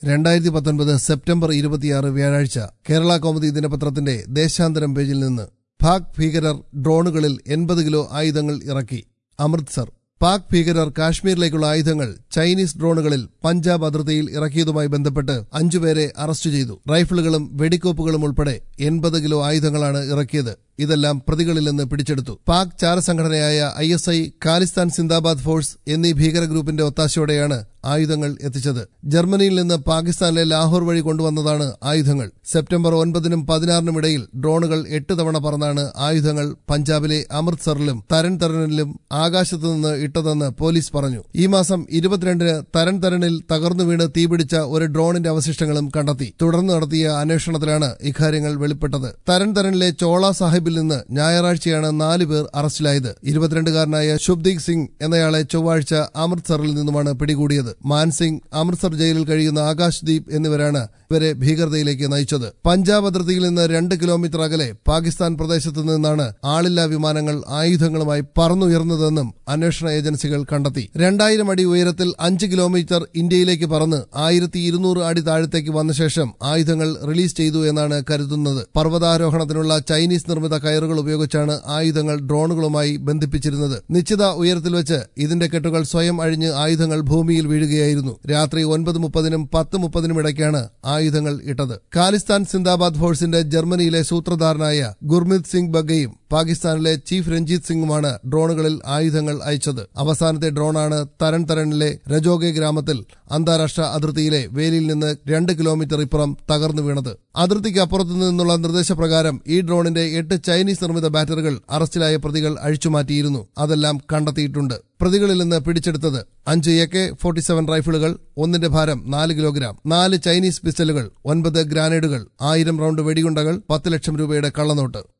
2019 September 26 വ്യാഴാഴ്ച കേരള കൗമുദി ദിനപത്രത്തിന്റെ ദേശാന്തരം പേജിൽ നിന്ന് പാക് ഭീകരർ ഡ്രോണുകളിൽ 80 കിലോ ആയുധങ്ങൾ ഇറക്കി. അമൃത്സർ. പാക് ഭീകരർ കാശ്മീരിലേക്കുള്ള ആയുധങ്ങൾ ചൈനീസ് ഡ്രോണുകളിൽ പഞ്ചാബ് അതിർത്തിയിൽ ഇറക്കിയതുമായി ബന്ധപ്പെട്ട് 5 പേരെ അറസ്റ്റ് ചെയ്തു. റൈഫിളുകളും വെടിക്കോപ്പുകളും ഉൾപ്പെടെ 80 കിലോ ആയുധങ്ങളാണ് ഇറക്കിയത്. ഇതെല്ലാം പ്രതികളിൽ നിന്ന് പിടിച്ചെടുത്തു. പാക് ചാരസംഘടനയായ ISI, ഖാലിസ്ഥാൻ സിന്ദാബാദ് ഫോഴ്സ് എന്നീ ഭീകര ഗ്രൂപ്പിന്റെ ഒത്താശയോടെയാണ് ആയുധങ്ങൾ എത്തിച്ചത്. ജർമ്മനിയിൽ നിന്ന് പാകിസ്ഥാനിലെ ലാഹോർ വഴി കൊണ്ടുവന്നതാണ് ആയുധങ്ങൾ. സെപ്റ്റംബർ 9-നും 16-നും ഇടയിൽ ഡ്രോണുകൾ 8 തവണ പറന്നാണ് ആയുധങ്ങൾ പഞ്ചാബിലെ അമൃത്സറിലും തരൻതരനിലും ആകാശത്തുനിന്ന് ഇട്ടതെന്ന് പോലീസ് പറഞ്ഞു. ഈ മാസം 22-ന് തരൻതരനിൽ തകർന്നു വീണ് തീപിടിച്ച ഒരു ഡ്രോണിന്റെ അവശിഷ്ടങ്ങളും കണ്ടെത്തി. തുടർന്ന് നടത്തിയ അന്വേഷണത്തിലാണ് ഇക്കാര്യങ്ങൾ വെളിപ്പെട്ടത്. തരൻതരനിലെ ചോള സാഹിബിൽ നിന്ന് ഞായറാഴ്ചയാണ് 4 പേർ അറസ്റ്റിലായത്. 22-കാരനായ ശുഭ്ദീപ് സിംഗ് എന്നയാളെ ചൊവ്വാഴ്ച അമൃത്സറിൽ നിന്നുമാണ് പിടികൂടിയത്. മാൻസിംഗ്, അമൃത്സർ ജയിലിൽ കഴിയുന്ന ആകാശ് ദീപ് എന്നിവരാണ് ഇവരെ ഭീകരതയിലേക്ക് നയിച്ചത്. പഞ്ചാബ് അതിർത്തിയിൽ നിന്ന് 2 കിലോമീറ്റർ അകലെ പാകിസ്ഥാൻ പ്രദേശത്തു നിന്നാണ് ആളില്ലാ വിമാനങ്ങൾ ആയുധങ്ങളുമായി പറന്നുയർന്നതെന്നും അന്വേഷണ ഏജൻസികൾ കണ്ടെത്തി. 2000 അടി ഉയരത്തിൽ 5 കിലോമീറ്റർ ഇന്ത്യയിലേക്ക് പറന്ന് 1200 അടി താഴത്തേക്ക് വന്ന ശേഷം ആയുധങ്ങൾ റിലീസ് ചെയ്തു എന്നാണ് കരുതുന്നത്. പർവ്വതാരോഹണത്തിനുള്ള ചൈനീസ് നിർമ്മിത കയറുകൾ ഉപയോഗിച്ചാണ് ആയുധങ്ങൾ ഡ്രോണുകളുമായി ബന്ധിപ്പിച്ചിരുന്നത്. നിശ്ചിത ഉയരത്തിൽ വെച്ച് ഇതിന്റെ കെട്ടുകൾ സ്വയം അഴിഞ്ഞ് ആയുധങ്ങൾ ഭൂമിയിൽ വീഴുകയായിരുന്നു. രാത്രി 9:30-നും 10:30-നും ഇടയ്ക്കാണ് ആയുധങ്ങൾ ഇട്ടത്. ഖാലിസ്ഥാൻ സിന്ദാബാദ് ഫോഴ്സിന്റെ ജർമ്മനിയിലെ സൂത്രധാരനായ ഗുർമിത് സിംഗ് ബഗയും പാകിസ്ഥാനിലെ ചീഫ് രഞ്ജിത് സിംഗുമാണ് ഡ്രോണുകളിൽ ആയുധങ്ങൾ അയച്ചത്. അവസാനത്തെ ഡ്രോണാണ് തരൻതരനിലെ രജോഗെ ഗ്രാമത്തിൽ അന്താരാഷ്ട്ര അതിർത്തിയിലെ വേലിയിൽ നിന്ന് 2 കിലോമീറ്റർ ഇപ്പുറം തകർന്നു വീണത്. അതിർത്തിക്ക് അപ്പുറത്തു നിന്നുള്ള നിർദ്ദേശപ്രകാരം ഈ ഡ്രോണിന്റെ 8 ചൈനീസ് നിർമ്മിത ബാറ്ററികൾ അറസ്റ്റിലായ പ്രതികൾ അഴിച്ചുമാറ്റിയിരുന്നു. അതെല്ലാം കണ്ടെത്തിയിട്ടുണ്ട്. പ്രതികളിൽ നിന്ന് പിടിച്ചെടുത്തത് 5 AK-47 റൈഫിളുകൾ, ഒന്നിന്റെ ഭാരം 4 കിലോഗ്രാം, 4 ചൈനീസ് പിസ്റ്റലുകൾ, 9 ഗ്രാനേഡുകൾ, 1000 റൗണ്ട് വെടിയുണ്ടകൾ, 10 ലക്ഷം രൂപയുടെ കള്ളനോട്ട്.